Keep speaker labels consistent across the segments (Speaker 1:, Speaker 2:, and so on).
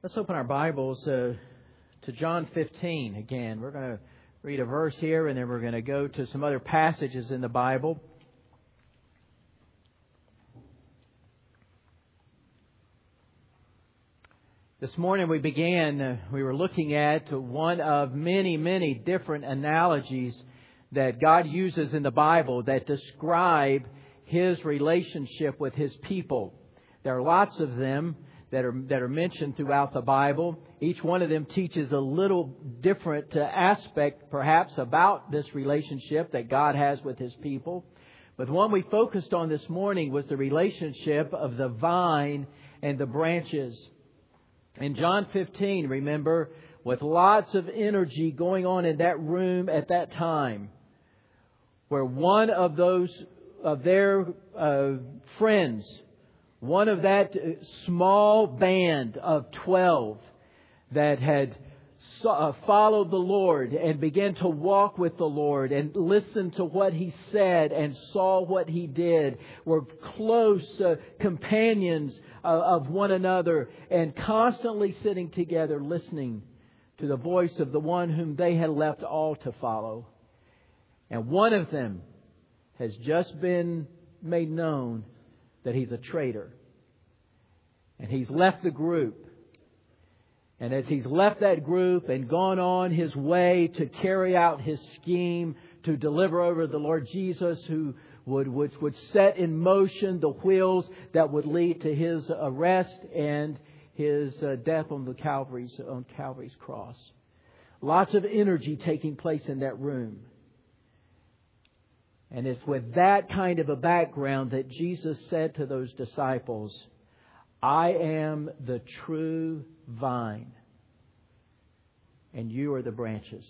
Speaker 1: Let's open our Bibles to John 15 again. We're going to read a verse here and then we're going to go to some other passages in the Bible. This morning we were looking at one of many different analogies that God uses in the Bible that describe His relationship with His people. There are lots of them that are mentioned throughout the Bible. Each one of them teaches a little different aspect, perhaps, about this relationship that God has with His people. But the one we focused on this morning was the relationship of the vine and the branches. In John 15, remember, with lots of energy going on in that room at that time, where one of their friends, one of that small band of 12 that had followed the Lord and began to walk with the Lord and listen to what He said and saw what He did, were close companions of one another and constantly sitting together listening to the voice of the one whom they had left all to follow. And one of them has just been made known that he's a traitor. And he's left the group. And as he's left that group and gone on his way to carry out his scheme to deliver over the Lord Jesus, who would set in motion the wheels that would lead to His arrest and His death on Calvary's cross. Lots of energy taking place in that room. And it's with that kind of a background that Jesus said to those disciples, I am the true vine, and you are the branches.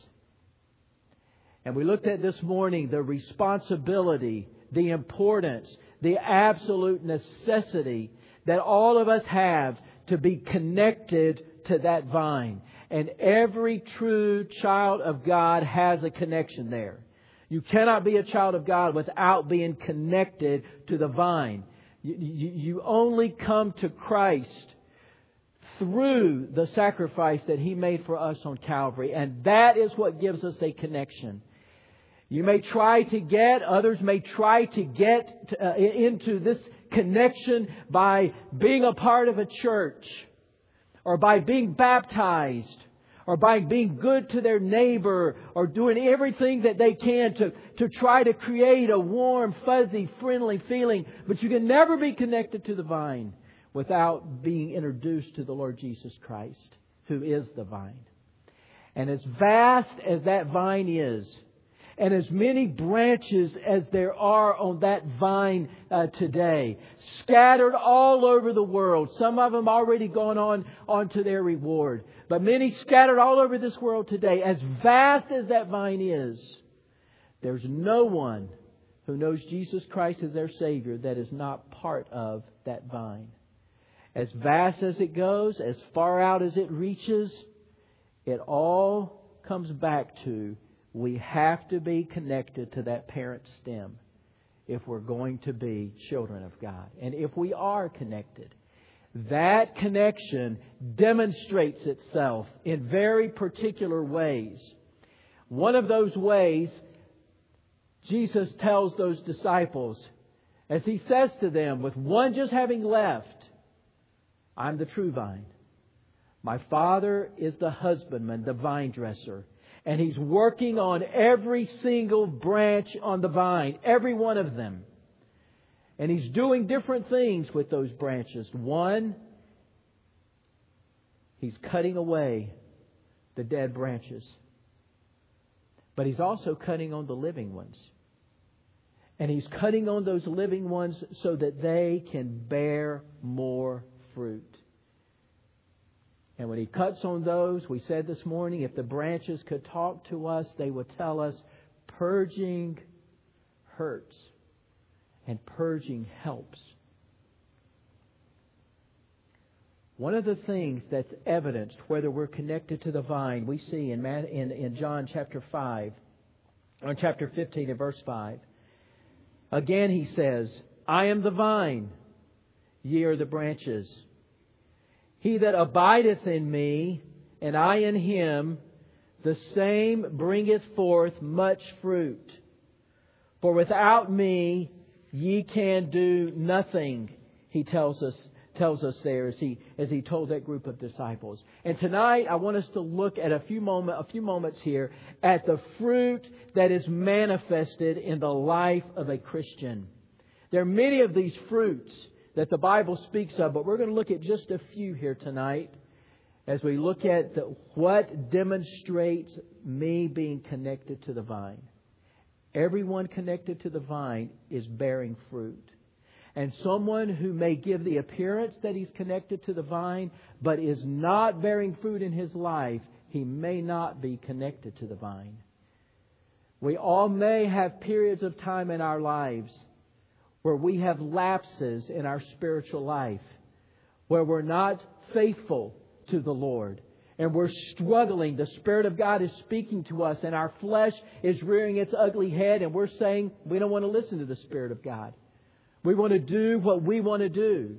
Speaker 1: And we looked at this morning the responsibility, the importance, the absolute necessity that all of us have to be connected to that vine. And every true child of God has a connection there. You cannot be a child of God without being connected to the vine. You only come to Christ through the sacrifice that He made for us on Calvary. And that is what gives us a connection. You may try to get, others may try to get into this connection by being a part of a church, or by being baptized, or by being good to their neighbor, or doing everything that they can to try to create a warm, fuzzy, friendly feeling. But you can never be connected to the vine without being introduced to the Lord Jesus Christ, who is the vine. And as vast as that vine is, and as many branches as there are on that vine today, scattered all over the world. Some of them already gone on to their reward. But many scattered all over this world today. As vast as that vine is, there's no one who knows Jesus Christ as their Savior that is not part of that vine. As vast as it goes, as far out as it reaches, it all comes back to we have to be connected to that parent stem if we're going to be children of God. And if we are connected, that connection demonstrates itself in very particular ways. One of those ways, Jesus tells those disciples, as He says to them, with one just having left, I'm the true vine. My Father is the husbandman, the vine dresser. And He's working on every single branch on the vine, every one of them. And He's doing different things with those branches. One, He's cutting away the dead branches. But He's also cutting on the living ones. And He's cutting on those living ones so that they can bear more fruit. And when He cuts on those, we said this morning, if the branches could talk to us, they would tell us purging hurts and purging helps. One of the things that's evidenced whether we're connected to the vine, we see in John chapter 5, or chapter 15 and verse 5. Again He says, I am the vine, ye are the branches. He that abideth in me, and I in him, the same bringeth forth much fruit. For without me ye can do nothing, he tells us there as he told that group of disciples. And tonight I want us to look at a few moments here at the fruit that is manifested in the life of a Christian. There are many of these fruits that the Bible speaks of, but we're going to look at just a few here tonight as we look at what demonstrates me being connected to the vine. Everyone connected to the vine is bearing fruit. And someone who may give the appearance that he's connected to the vine, but is not bearing fruit in his life, he may not be connected to the vine. We all may have periods of time in our lives where we have lapses in our spiritual life, where we're not faithful to the Lord, and we're struggling. The Spirit of God is speaking to us, and our flesh is rearing its ugly head, and we're saying we don't want to listen to the Spirit of God. We want to do what we want to do.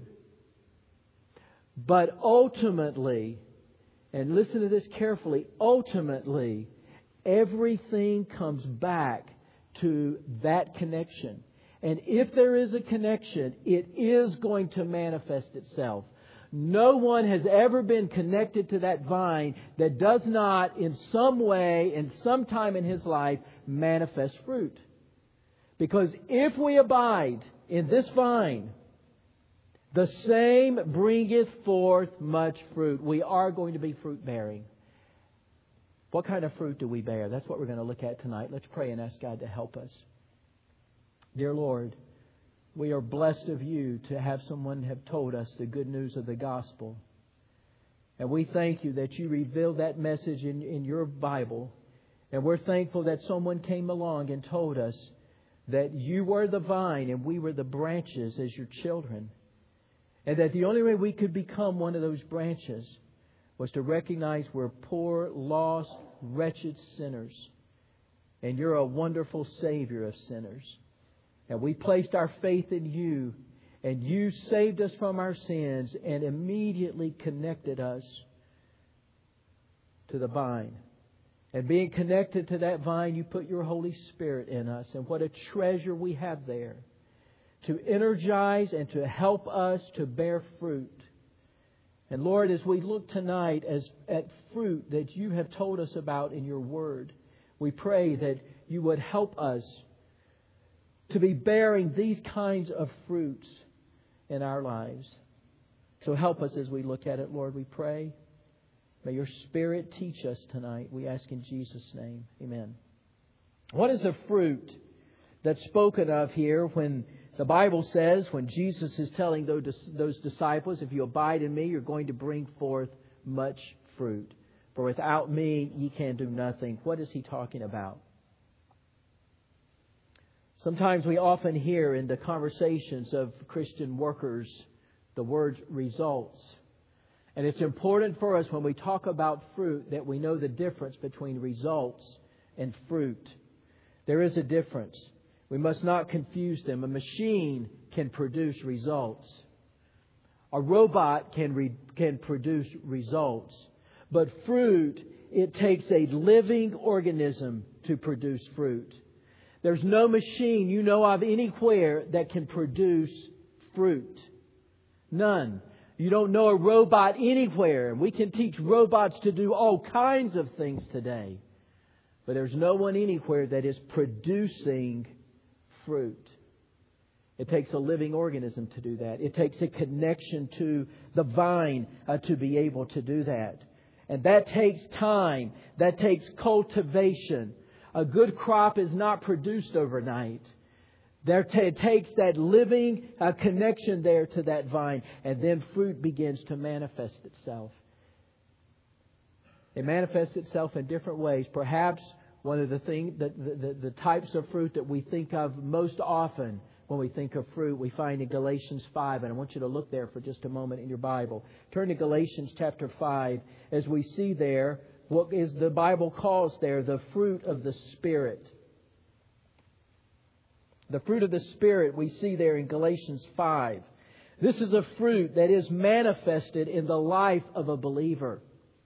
Speaker 1: But ultimately, and listen to this carefully, ultimately, everything comes back to that connection. And if there is a connection, it is going to manifest itself. No one has ever been connected to that vine that does not, in some way, in some time in his life, manifest fruit. Because if we abide in this vine, the same bringeth forth much fruit. We are going to be fruit bearing. What kind of fruit do we bear? That's what we're going to look at tonight. Let's pray and ask God to help us. Dear Lord, we are blessed of You to have someone have told us the good news of the gospel. And we thank You that You revealed that message in Your Bible. And we're thankful that someone came along and told us that You were the vine and we were the branches as Your children. And that the only way we could become one of those branches was to recognize we're poor, lost, wretched sinners. And You're a wonderful Savior of sinners. And we placed our faith in You. And You saved us from our sins and immediately connected us to the vine. And being connected to that vine, You put Your Holy Spirit in us. And what a treasure we have there to energize and to help us to bear fruit. And Lord, as we look tonight at fruit that You have told us about in Your Word, we pray that You would help us to be bearing these kinds of fruits in our lives. So help us as we look at it, Lord, we pray. May Your Spirit teach us tonight. We ask in Jesus' name. Amen. What is the fruit that's spoken of here when the Bible says, when Jesus is telling those disciples, if you abide in Me, you're going to bring forth much fruit. For without Me, ye can do nothing. What is He talking about? Sometimes we often hear in the conversations of Christian workers the word results. And it's important for us when we talk about fruit that we know the difference between results and fruit. There is a difference. We must not confuse them. A machine can produce results. A robot can produce results. But fruit, it takes a living organism to produce fruit. There's no machine you know of anywhere that can produce fruit. None. You don't know a robot anywhere. We can teach robots to do all kinds of things today. But there's no one anywhere that is producing fruit. It takes a living organism to do that. It takes a connection to the vine to be able to do that. And that takes time. That takes cultivation. A good crop is not produced overnight. It takes that living connection there to that vine, and then fruit begins to manifest itself. It manifests itself in different ways. Perhaps one of the types of fruit that we think of most often when we think of fruit, we find in Galatians 5. And I want you to look there for just a moment in your Bible. Turn to Galatians chapter 5 as we see there what is the Bible calls there the fruit of the Spirit. The fruit of the Spirit we see there in Galatians 5. This is a fruit that is manifested in the life of a believer.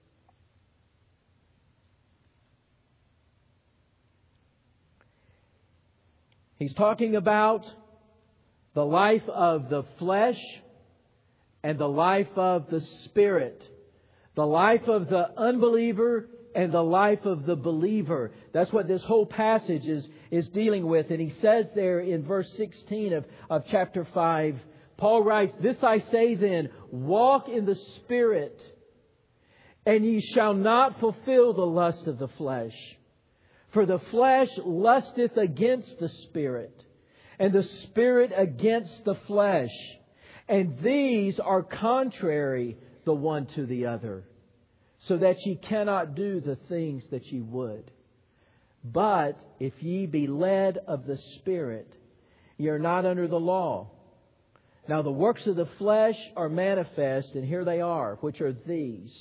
Speaker 1: He's talking about the life of the flesh and the life of the Spirit. The life of the unbeliever and the life of the believer. That's what this whole passage is dealing with. And he says there in verse 16 of chapter 5, Paul writes, "This I say then, walk in the Spirit, and ye shall not fulfill the lust of the flesh. For the flesh lusteth against the Spirit, and the Spirit against the flesh. And these are contrary the one to the other, so that ye cannot do the things that ye would. But if ye be led of the Spirit, ye are not under the law. Now the works of the flesh are manifest, and here they are, which are these: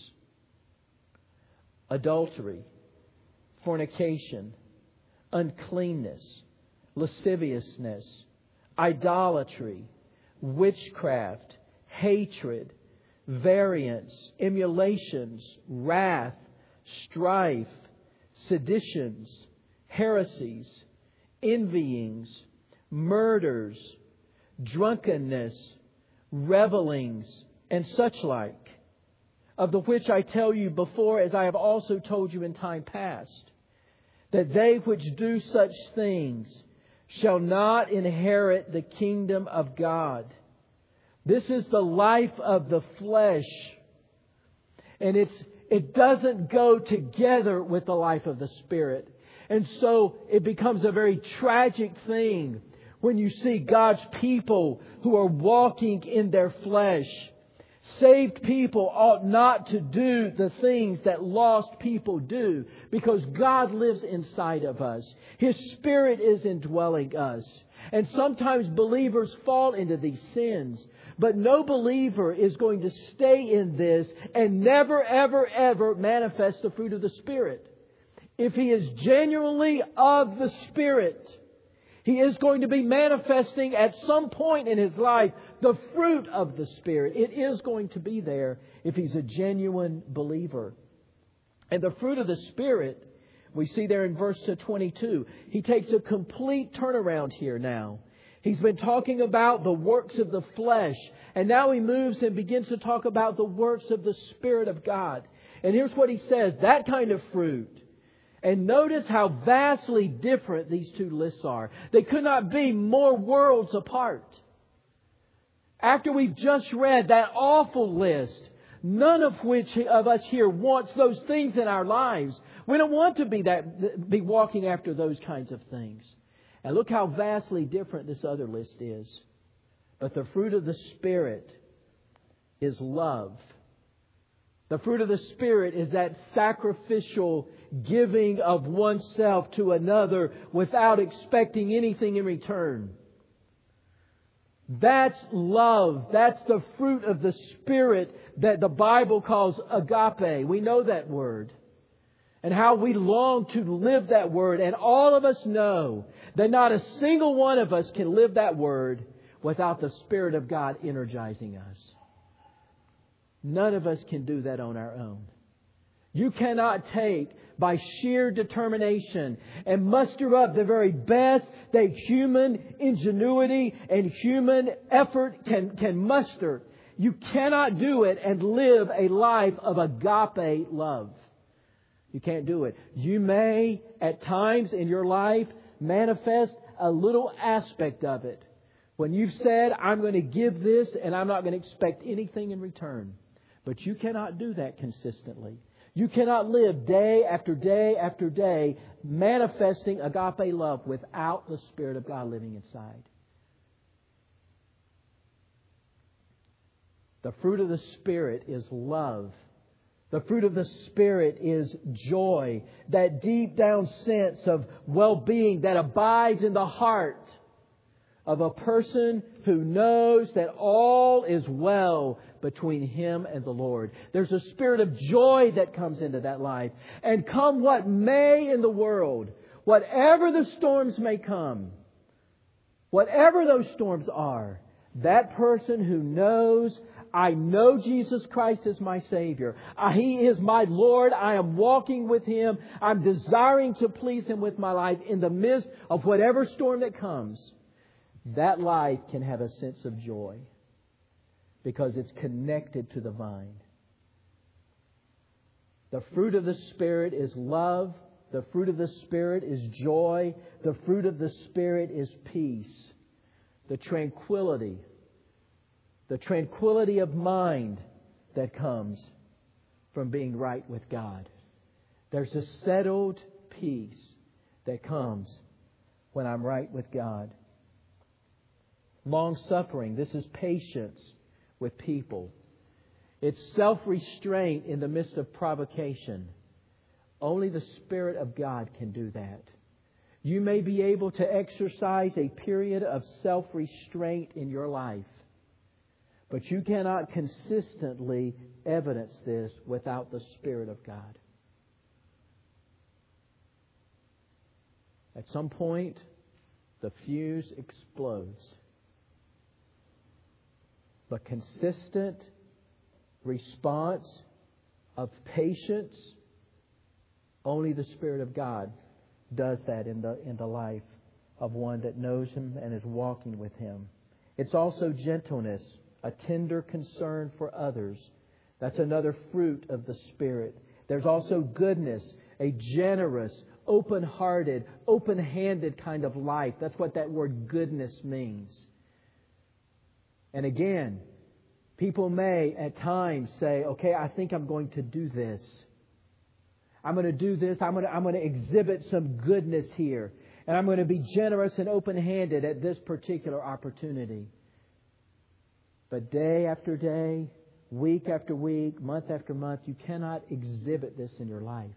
Speaker 1: adultery, fornication, uncleanness, lasciviousness, idolatry, witchcraft, hatred, variance, emulations, wrath, strife, seditions, heresies, envyings, murders, drunkenness, revelings, and such like, of the which I tell you before, as I have also told you in time past, that they which do such things shall not inherit the kingdom of God." This is the life of the flesh. And it doesn't go together with the life of the Spirit. And so it becomes a very tragic thing when you see God's people who are walking in their flesh. Saved people ought not to do the things that lost people do, because God lives inside of us. His Spirit is indwelling us. And sometimes believers fall into these sins. But no believer is going to stay in this and never, ever, ever manifest the fruit of the Spirit. If he is genuinely of the Spirit, he is going to be manifesting at some point in his life the fruit of the Spirit. It is going to be there if he's a genuine believer. And the fruit of the Spirit, we see there in verse 22. He takes a complete turnaround here now. He's been talking about the works of the flesh. And now he moves and begins to talk about the works of the Spirit of God. And here's what he says. That kind of fruit. And notice how vastly different these two lists are. They could not be more worlds apart. After we've just read that awful list, none of which of us here wants those things in our lives. We don't want to be walking after those kinds of things. And look how vastly different this other list is. But the fruit of the Spirit is love. The fruit of the Spirit is that sacrificial giving of oneself to another without expecting anything in return. That's love. That's the fruit of the Spirit that the Bible calls agape. We know that word. And how we long to live that word. And all of us know that not a single one of us can live that word without the Spirit of God energizing us. None of us can do that on our own. You cannot take by sheer determination and muster up the very best that human ingenuity and human effort can muster. You cannot do it and live a life of agape love. You can't do it. You may, at times in your life, manifest a little aspect of it. When you've said, I'm going to give this and I'm not going to expect anything in return. But you cannot do that consistently. You cannot live day after day after day manifesting agape love without the Spirit of God living inside. The fruit of the Spirit is love. The fruit of the Spirit is joy. That deep down sense of well-being that abides in the heart of a person who knows that all is well between him and the Lord. There's a spirit of joy that comes into that life. And come what may in the world, whatever the storms may come, whatever those storms are, That person who knows, I know Jesus Christ is my Savior. He is my Lord. I am walking with Him. I'm desiring to please Him with my life in the midst of whatever storm that comes. That life can have a sense of joy because it's connected to the vine. The fruit of the Spirit is love. The fruit of the Spirit is joy. The fruit of the Spirit is peace. The tranquility of mind that comes from being right with God. There's a settled peace that comes when I'm right with God. Long-suffering. This is patience with people. It's self-restraint in the midst of provocation. Only the Spirit of God can do that. You may be able to exercise a period of self-restraint in your life, but you cannot consistently evidence this without the Spirit of God. At some point, the fuse explodes. But consistent response of patience, only the Spirit of God does that in the life of one that knows Him and is walking with Him. It's also gentleness, a tender concern for others. That's another fruit of the Spirit. There's also goodness, a generous, open-hearted, open-handed kind of life. That's what that word goodness means. And again, people may at times say, okay, I think I'm going to do this. I'm going to do this. I'm going to exhibit some goodness here. And I'm going to be generous and open-handed at this particular opportunity. But day after day, week after week, month after month, you cannot exhibit this in your life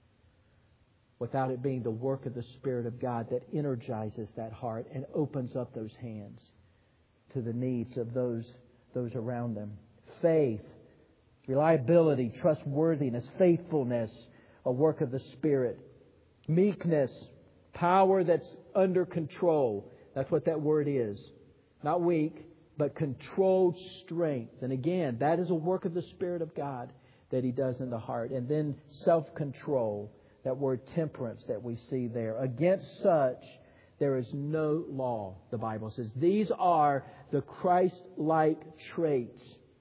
Speaker 1: without it being the work of the Spirit of God that energizes that heart and opens up those hands to the needs of those around them. Faith, reliability, trustworthiness, faithfulness, a work of the Spirit. Meekness, power that's under control. That's what that word is. Not weak, but controlled strength. And again, that is a work of the Spirit of God that He does in the heart. And then self-control, that word temperance that we see there. Against such, there is no law, the Bible says. These are the Christ-like traits.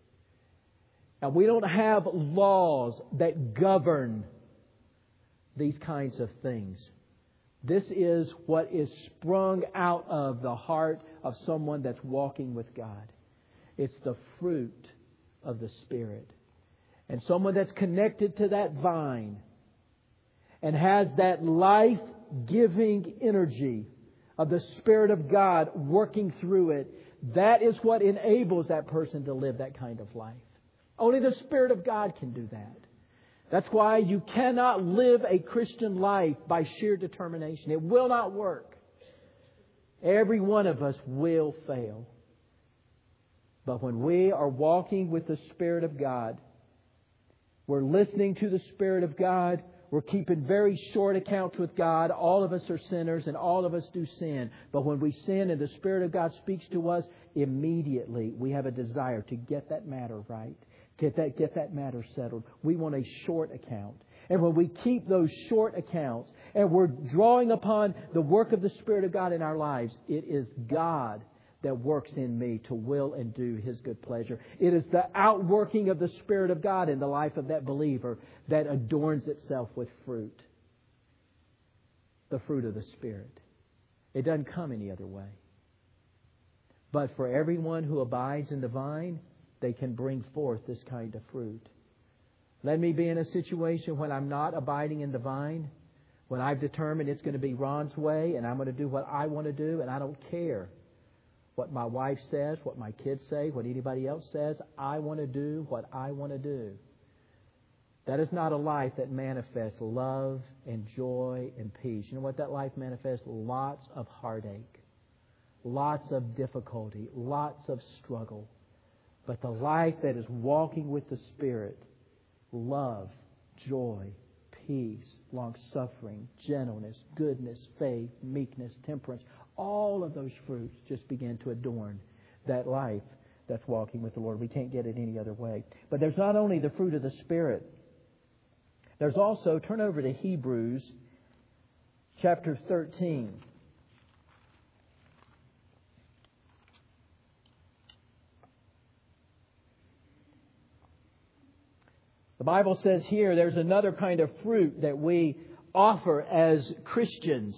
Speaker 1: And we don't have laws that govern these kinds of things. This is what is sprung out of the heart of someone that's walking with God. It's the fruit of the Spirit. And someone that's connected to that vine and has that life-giving energy of the Spirit of God working through it, that is what enables that person to live that kind of life. Only the Spirit of God can do that. That's why you cannot live a Christian life by sheer determination. It will not work. Every one of us will fail. But when we are walking with the Spirit of God, we're listening to the Spirit of God, we're keeping very short accounts with God. All of us are sinners and all of us do sin. But when we sin and the Spirit of God speaks to us, immediately we have a desire to get that matter right. Get that matter settled. We want a short account. And when we keep those short accounts and we're drawing upon the work of the Spirit of God in our lives, it is God that works in me to will and do His good pleasure. It is the outworking of the Spirit of God in the life of that believer that adorns itself with fruit. The fruit of the Spirit. It doesn't come any other way. But for everyone who abides in the vine, they can bring forth this kind of fruit. Let me be in a situation when I'm not abiding in the vine, when I've determined it's going to be Ron's way and I'm going to do what I want to do and I don't care what my wife says, what my kids say, what anybody else says. I want to do what I want to do. That is not a life that manifests love and joy and peace. You know what that life manifests? Lots of heartache, lots of difficulty, lots of struggle. But the life that is walking with the Spirit, love, joy, peace, long-suffering, gentleness, goodness, faith, meekness, temperance, all of those fruits just begin to adorn that life that's walking with the Lord. We can't get it any other way. But there's not only the fruit of the Spirit. There's also, turn over to Hebrews chapter 13. The Bible says here there's another kind of fruit that we offer as Christians.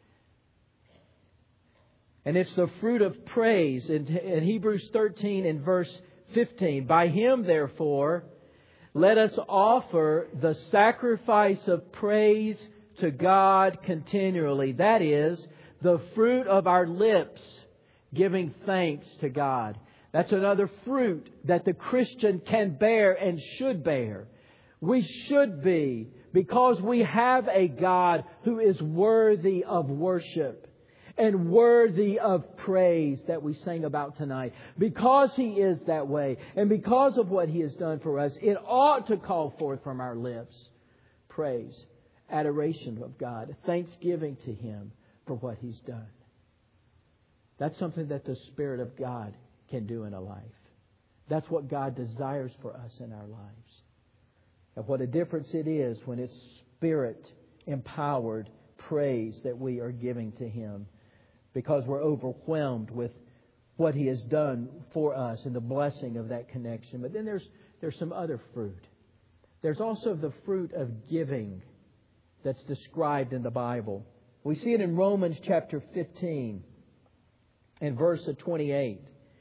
Speaker 1: And it's the fruit of praise. In Hebrews 13 and verse 15. By Him, therefore, let us offer the sacrifice of praise to God continually. That is, the fruit of our lips, giving thanks to God. That's another fruit that the Christian can bear and should bear. We should be, because we have a God who is worthy of worship and worthy of praise that we sang about tonight. Because He is that way, and because of what He has done for us, it ought to call forth from our lips praise, adoration of God, thanksgiving to Him for what He's done. That's something that the Spirit of God can do in a life. That's what God desires for us in our lives. And what a difference it is when it's Spirit-empowered praise that we are giving to Him, because we're overwhelmed with what He has done for us and the blessing of that connection. But then there's some other fruit. There's also the fruit of giving that's described in the Bible. We see it in Romans chapter 15 and verse 28.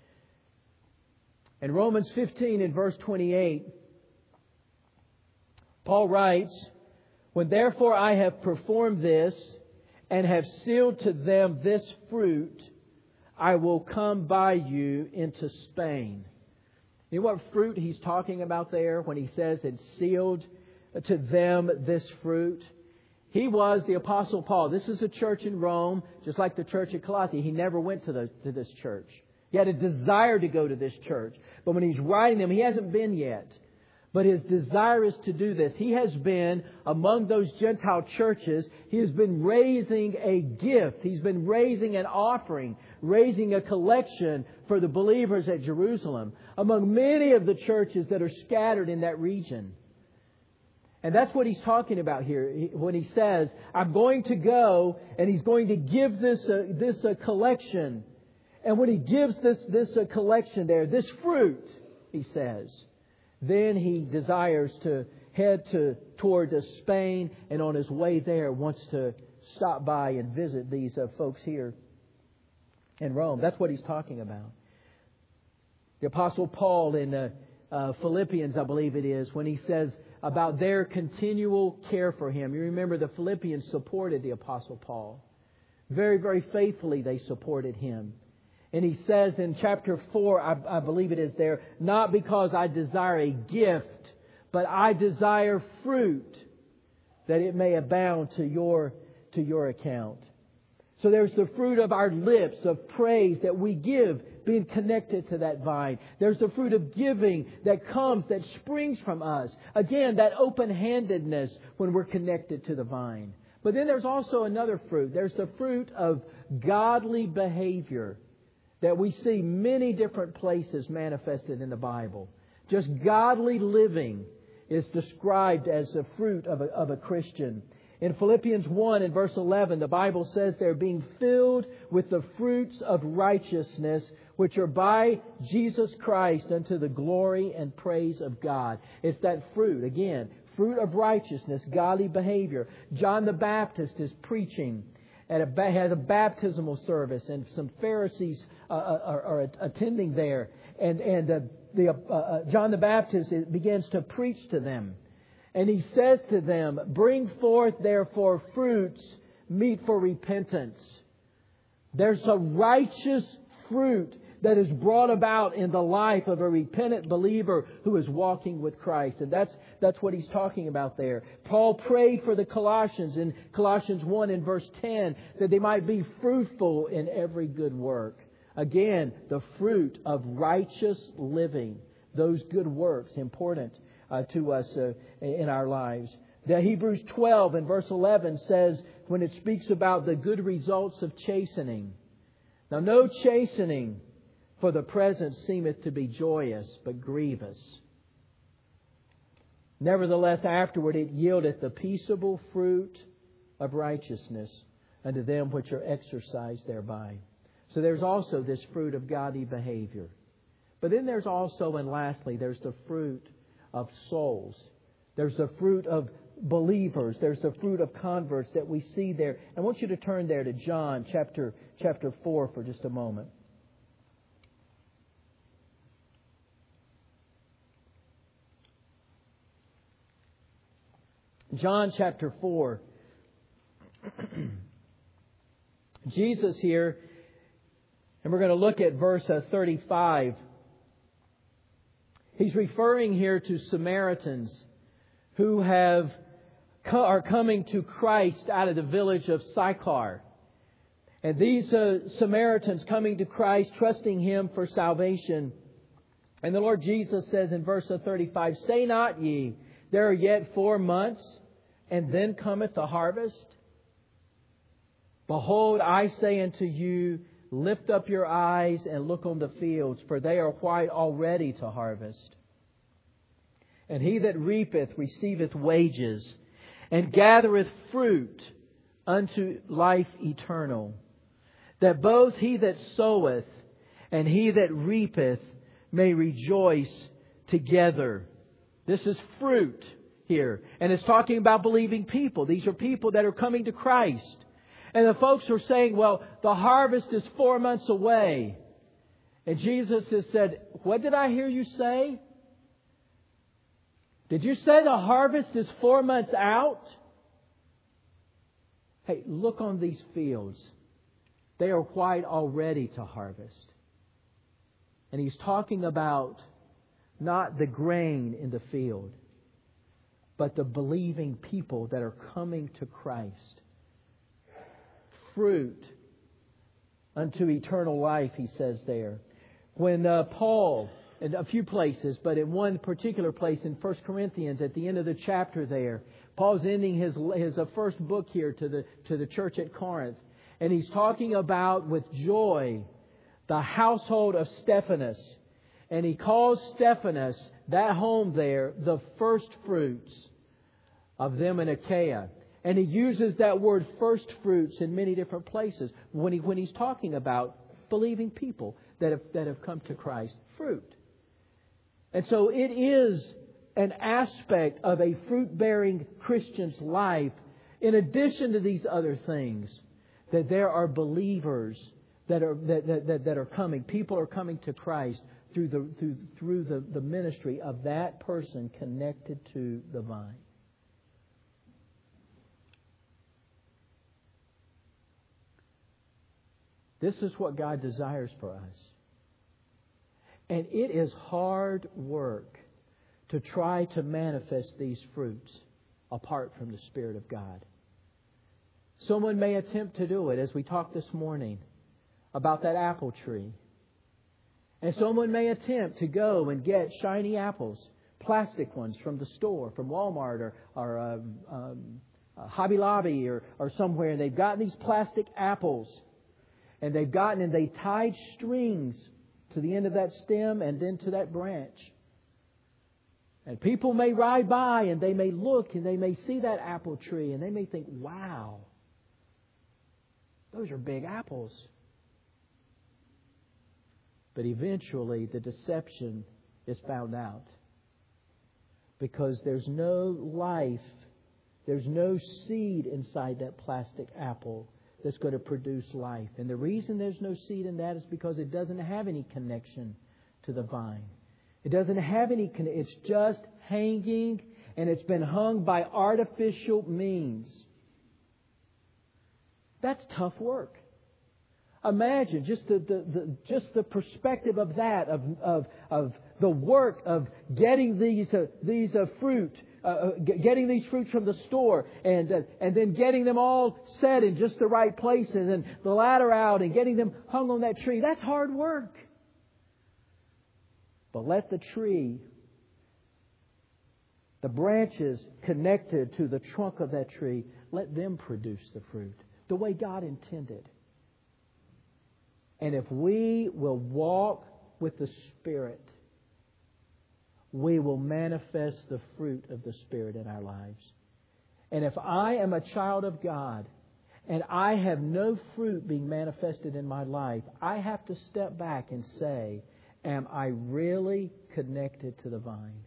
Speaker 1: In Romans 15 and verse 28, Paul writes, "When therefore I have performed this and have sealed to them this fruit, I will come by you into Spain." You know what fruit he's talking about there when he says it's sealed to them this fruit? He was the Apostle Paul. This is a church in Rome, just like the church at Colossae. He never went to this church. He had a desire to go to this church. But when he's writing them, he hasn't been yet. But his desire is to do this. He has been among those Gentile churches. He has been raising a gift. He's been raising an offering, raising a collection for the believers at Jerusalem, among many of the churches that are scattered in that region. And that's what he's talking about here when he says, I'm going to go, and he's going to give this collection. And when he gives this collection there, this fruit, he says, then he desires to head toward Spain, and on his way there wants to stop by and visit these folks here in Rome. That's what he's talking about. The Apostle Paul in Philippians, I believe it is, when he says about their continual care for him. You remember the Philippians supported the Apostle Paul. Very, very faithfully they supported him. And he says in chapter 4, I believe it is there, not because I desire a gift, but I desire fruit, that it may abound to your account. So there's the fruit of our lips of praise that we give, being connected to that vine. There's the fruit of giving that comes, that springs from us. Again, that open-handedness when we're connected to the vine. But then there's also another fruit. There's the fruit of godly behavior that we see many different places manifested in the Bible. Just godly living is described as the fruit of a Christian. In Philippians 1 and verse 11, the Bible says they're being filled with the fruits of righteousness, which are by Jesus Christ unto the glory and praise of God. It's that fruit, again, fruit of righteousness, godly behavior. John the Baptist is preaching has a baptismal service, and some Pharisees are attending there. And John the Baptist begins to preach to them. And he says to them, bring forth therefore fruits meet for repentance. There's a righteous fruit that is brought about in the life of a repentant believer who is walking with Christ. And that's what he's talking about there. Paul prayed for the Colossians in Colossians 1 and verse 10 that they might be fruitful in every good work. Again, the fruit of righteous living. Those good works, important to us in our lives. The Hebrews 12 and verse 11 says, when it speaks about the good results of chastening. Now, no chastening For the present seemeth to be joyous, but grievous. Nevertheless, afterward it yieldeth the peaceable fruit of righteousness unto them which are exercised thereby. So there's also this fruit of godly behavior. But then there's also, and lastly, there's the fruit of souls. There's the fruit of believers. There's the fruit of converts that we see there. I want you to turn there to John chapter 4 for just a moment. John chapter 4. Jesus here, and we're going to look at verse 35. He's referring here to Samaritans who are coming to Christ out of the village of Sychar. And these Samaritans coming to Christ, trusting Him for salvation. And the Lord Jesus says in verse 35, Say not ye, there are yet 4 months, and then cometh the harvest? Behold, I say unto you, lift up your eyes and look on the fields, for they are white already to harvest. And he that reapeth receiveth wages, and gathereth fruit unto life eternal, that both he that soweth and he that reapeth may rejoice together. This is fruit here. And it's talking about believing people. These are people that are coming to Christ. And the folks are saying, well, the harvest is 4 months away. And Jesus has said, what did I hear you say? Did you say the harvest is 4 months out? Hey, look on these fields. They are white already to harvest. And He's talking about not the grain in the field, but the believing people that are coming to Christ. Fruit unto eternal life, He says there. When Paul, in a few places, but in one particular place in 1 Corinthians, at the end of the chapter there, Paul's ending his first book here to the church at Corinth. And he's talking about, with joy, the household of Stephanas. And he calls Stephanas, that home there, the first fruits of them in Achaia. And he uses that word first fruits in many different places when he's talking about believing people that have come to Christ. Fruit. And so it is an aspect of a fruit-bearing Christian's life, in addition to these other things, that there are believers that are coming. People are coming to Christ through the ministry of that person connected to the vine. This is what God desires for us. And it is hard work to try to manifest these fruits apart from the Spirit of God. Someone may attempt to do it, as we talked this morning about that apple tree. And someone may attempt to go and get shiny apples, plastic ones from the store, from Walmart or Hobby Lobby or somewhere. And they've gotten these plastic apples. And they tied strings to the end of that stem and then to that branch. And people may ride by and they may look and they may see that apple tree and they may think, wow, those are big apples. But eventually the deception is found out. Because there's no life, there's no seed inside that plastic apple that's going to produce life. And the reason there's no seed in that is because it doesn't have any connection to the vine. It doesn't have any connection. It's just hanging, and it's been hung by artificial means. That's tough work. Imagine just the perspective of that, of the work of getting these fruit. Getting these fruits from the store and then getting them all set in just the right places and the ladder out and getting them hung on that tree. That's hard work. But let the tree, the branches connected to the trunk of that tree, let them produce the fruit the way God intended. And if we will walk with the Spirit, we will manifest the fruit of the Spirit in our lives. And if I am a child of God and I have no fruit being manifested in my life, I have to step back and say, am I really connected to the vine?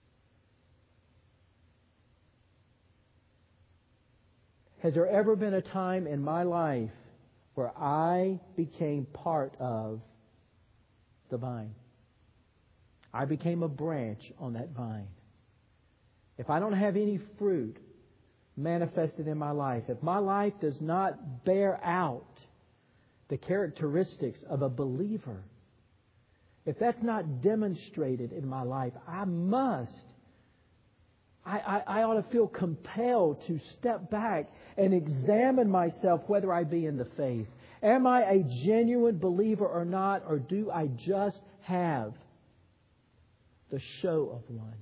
Speaker 1: Has there ever been a time in my life where I became part of the vine? I became a branch on that vine. If I don't have any fruit manifested in my life, if my life does not bear out the characteristics of a believer, if that's not demonstrated in my life, I ought to feel compelled to step back and examine myself whether I be in the faith. Am I a genuine believer or not, or do I just have the show of one,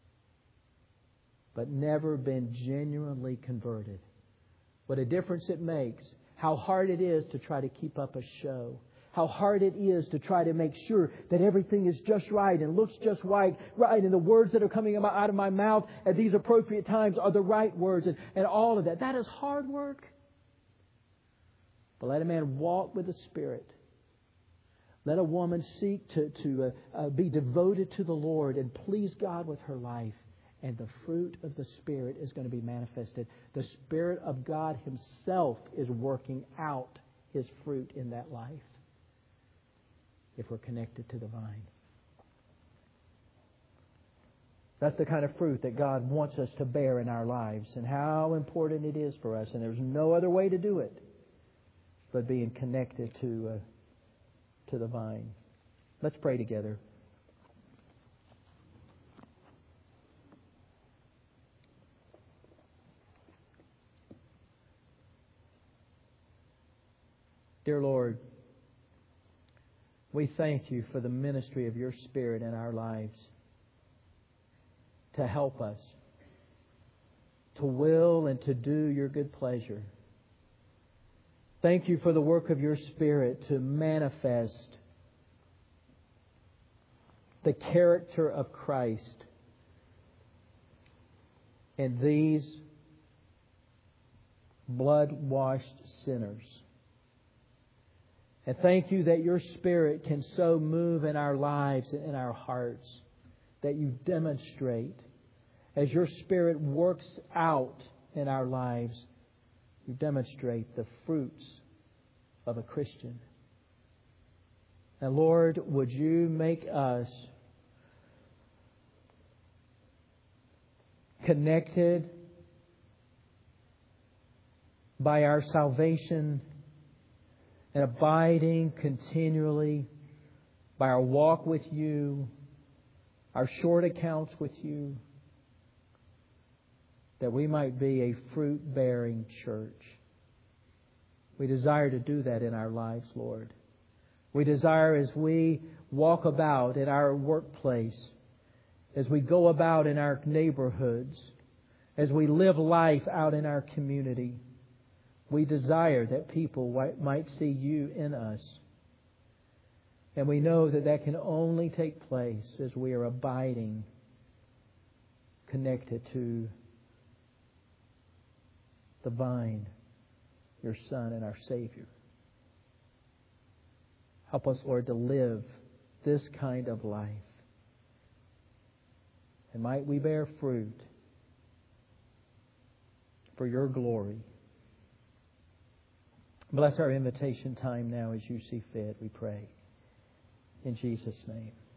Speaker 1: but never been genuinely converted? What a difference it makes. How hard it is to try to keep up a show. How hard it is to try to make sure that everything is just right and looks just right, and the words that are coming out of my mouth at these appropriate times are the right words, and all of that. That is hard work. But let a man walk with the Spirit. Let a woman seek to be devoted to the Lord and please God with her life. And the fruit of the Spirit is going to be manifested. The Spirit of God Himself is working out His fruit in that life, if we're connected to the vine. That's the kind of fruit that God wants us to bear in our lives, and how important it is for us. And there's no other way to do it but being connected to the vine. Let's pray together. Dear Lord, we thank You for the ministry of Your Spirit in our lives to help us to will and to do Your good pleasure. Thank You for the work of Your Spirit to manifest the character of Christ in these blood-washed sinners. And thank You that Your Spirit can so move in our lives and in our hearts that You demonstrate, as Your Spirit works out in our lives, You demonstrate the fruits of a Christian. And Lord, would You make us connected by our salvation and abiding continually by our walk with You, our short accounts with You, that we might be a fruit-bearing church. We desire to do that in our lives, Lord. We desire, as we walk about in our workplace, as we go about in our neighborhoods, as we live life out in our community, we desire that people might see You in us. And we know that that can only take place as we are abiding, connected to the vine, Your Son and our Savior. Help us, Lord, to live this kind of life. And might we bear fruit for Your glory. Bless our invitation time now as You see fit, we pray. In Jesus' name.